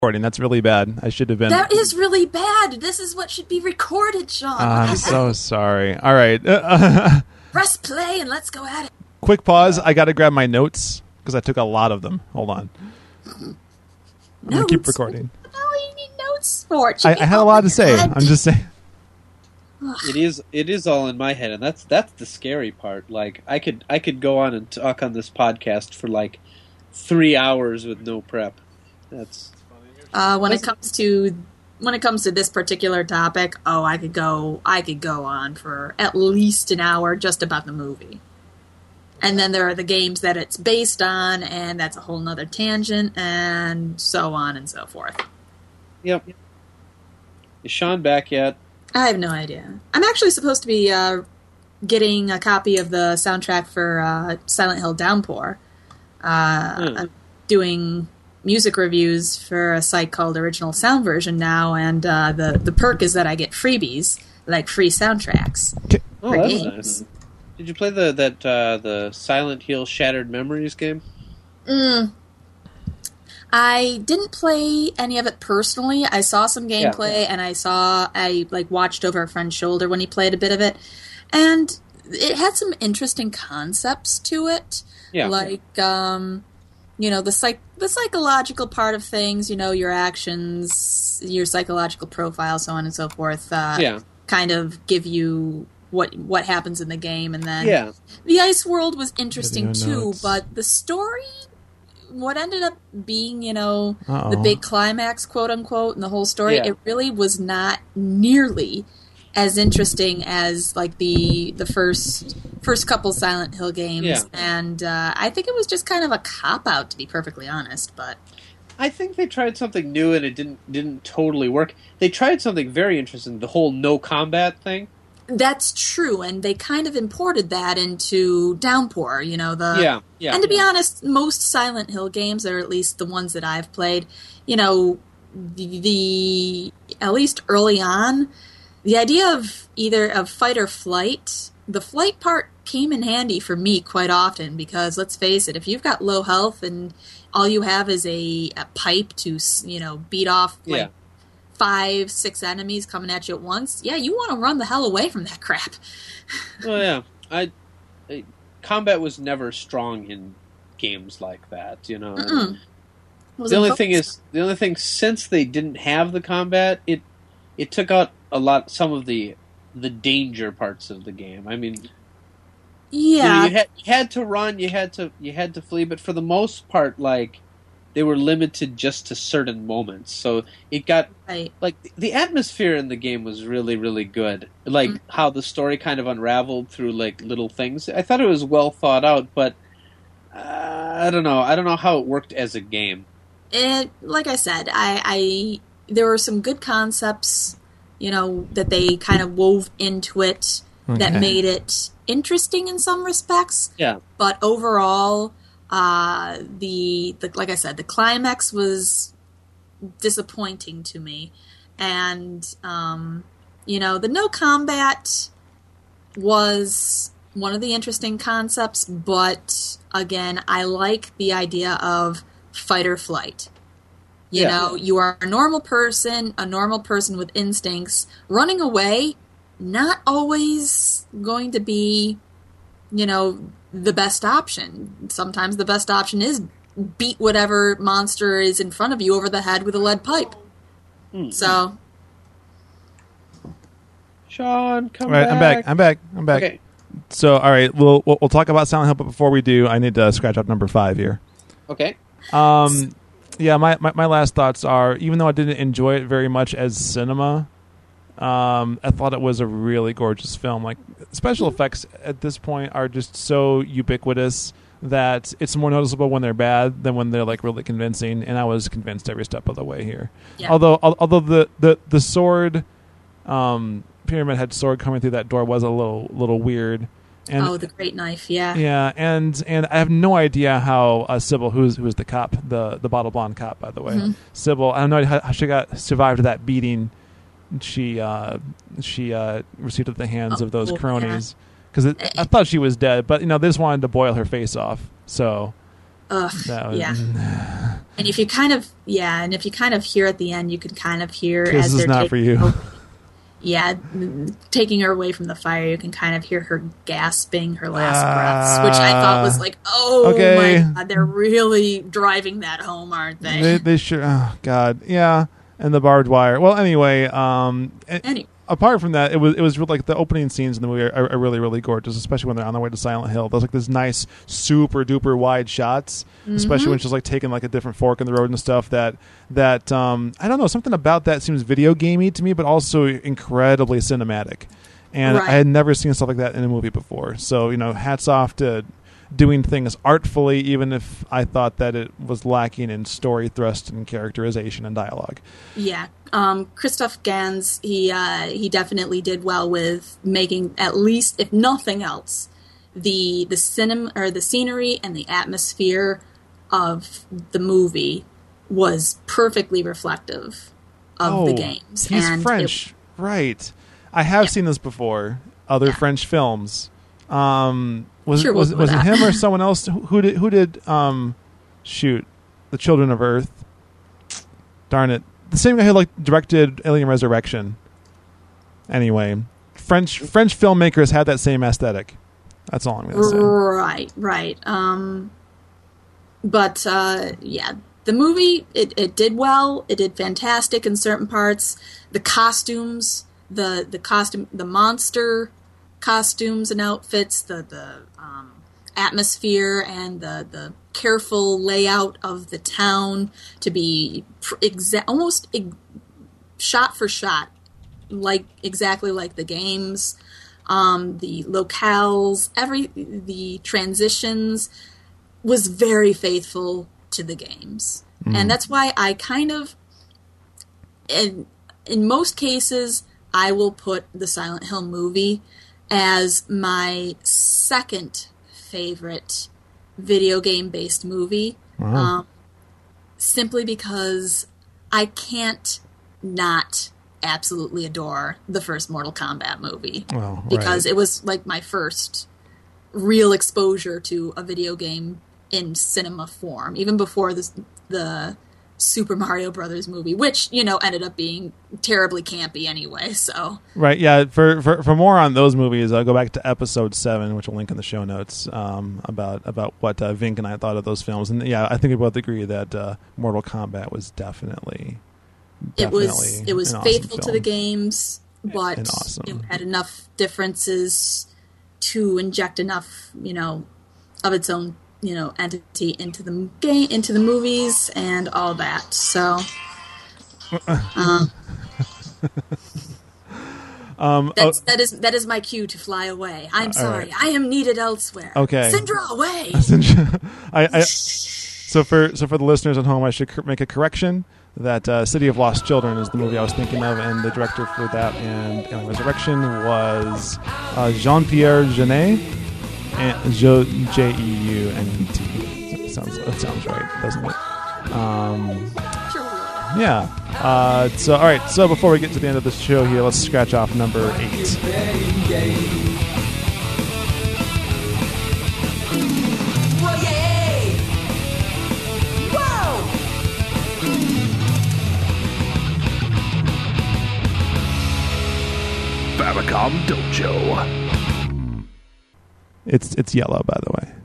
recording. That's really bad. I should have been. That is really bad. This is what should be recorded, Sean. I'm so sorry. All right. Press play and let's go at it. Quick pause. I got to grab my notes because I took a lot of them. Hold on. I'm going to keep recording. What the hell do you need notes for? I had a lot to say. I'm just saying. It is all in my head, and that's the scary part. Like I could go on and talk on this podcast for like 3 hours with no prep. That's when it comes to this particular topic, I could go on for at least an hour just about the movie. And then there are the games that it's based on, and that's a whole nother tangent, and so on and so forth. Yep. Is Sean back yet? I have no idea. I'm actually supposed to be getting a copy of the soundtrack for Silent Hill Downpour. I'm doing music reviews for a site called Original Sound Version now, and the perk is that I get freebies, like free soundtracks for that's games. nice. Did you play the Silent Hill Shattered Memories game? I didn't play any of it personally. I saw some gameplay, and I watched over a friend's shoulder when he played a bit of it, and it had some interesting concepts to it. Yeah. Like, the psychological part of things, your actions, your psychological profile, so on and so forth, kind of give you what happens in the game. And then the Ice World was interesting too, but the story, what ended up being, the big climax, quote unquote, and the whole story, it really was not nearly as interesting as like the first couple Silent Hill games, and I think it was just kind of a cop out, to be perfectly honest. But I think they tried something new and it didn't totally work. They tried something very interesting, the whole no combat thing. That's true, and they kind of imported that into Downpour. And to be honest, most Silent Hill games, or at least the ones that I've played, the at least early on, the idea of either of fight or flight, the flight part came in handy for me quite often, because let's face it, if you've got low health and all you have is a pipe to beat off 5-6 enemies coming at you at once, you want to run the hell away from that crap. Well, I combat was never strong in games like that, The only thing since they didn't have the combat, it took out some of the danger parts of the game. I mean, you had to run, you had to flee, but for the most part, like, they were limited just to certain moments. So it got like the atmosphere in the game was really, really good. Like how the story kind of unraveled through like little things. I thought it was well thought out, but I don't know. I don't know how it worked as a game. Like I said, there were some good concepts, that they kind of wove into it that made it interesting in some respects. Yeah. But overall, like I said, the climax was disappointing to me, and the no combat was one of the interesting concepts. But again, I like the idea of fight or flight. You are a normal person with instincts. Running away, not always going to be, the best option. Sometimes the best option is beat whatever monster is in front of you over the head with a lead pipe. So, Sean, come back. I'm back. Okay. So, all right, we'll talk about Silent Hill, but before we do, I need to scratch out number 5 here. Okay. My last thoughts are, even though I didn't enjoy it very much as cinema, I thought it was a really gorgeous film. Like, special effects at this point are just so ubiquitous that it's more noticeable when they're bad than when they're like really convincing. And I was convinced every step of the way here. Yeah. Although the sword, Pyramid Head sword coming through that door was a little weird. And, the great knife, yeah. Yeah, and I have no idea how Sybil, who's the cop, the bottle blonde cop, by the way, Sybil, I don't know how she survived that beating she received at the hands of those cronies, because I thought she was dead, but they just wanted to boil her face off. So Ugh, yeah. And if you kind of hear at the end, you can kind of hear as this is not for you. Taking her away from the fire, you can kind of hear her gasping her last breaths, which I thought was like, my God, they're really driving that home, aren't they? They sure. Oh God, yeah. And the barbed wire. Well, anyway, apart from that, it was like the opening scenes in the movie are really, really gorgeous, especially when they're on their way to Silent Hill. There's like this nice, super duper wide shots, especially when she's like taking like a different fork in the road and stuff. That I don't know, something about that seems video gamey to me, but also incredibly cinematic. And I had never seen stuff like that in a movie before. So hats off to doing things artfully, even if I thought that it was lacking in story thrust and characterization and dialogue. Yeah. Christoph Gans, he definitely did well with making, at least if nothing else, the cinema or the scenery and the atmosphere of the movie was perfectly reflective of the games. He's French, right? I have seen this before. Other French films. Was it him or someone else who did The Children of Earth? Darn it. The same guy who directed Alien Resurrection. Anyway, French filmmakers had that same aesthetic. That's all I'm going to say. Right. But the movie it did well. It did fantastic in certain parts. The costumes, the monster costumes and outfits, the atmosphere and the careful layout of the town to be almost shot for shot, exactly like the games. The locales, the transitions was very faithful to the games. And that's why I kind of, in most cases, I will put the Silent Hill movie as my second favorite video game-based movie. Wow. Simply because I can't not absolutely adore the first Mortal Kombat movie. Oh, because it was like my first real exposure to a video game in cinema form, even before the Super Mario Brothers movie, which ended up being terribly campy anyway. So right, yeah. For more on those movies, I'll go back to episode 7, which we'll link in the show notes, about what Vink and I thought of those films. And yeah, I think we both agree that Mortal Kombat was definitely it was awesome faithful film. to the games, but awesome. It had enough differences to inject enough of its own entity into the game, into the movies, and all that. So, that is my cue to fly away. I'm sorry, right. I am needed elsewhere. Okay, Syndra away. So for the listeners at home, I should make a correction. That City of Lost Children is the movie I was thinking of, and the director for that and Alien Resurrection was Jean-Pierre Jeunet. And Jeunet. That sounds right, doesn't it? Yeah. So all right. So before we get to the end of the show here, let's scratch off number 8. Famicom Dojo. It's yellow, by the way.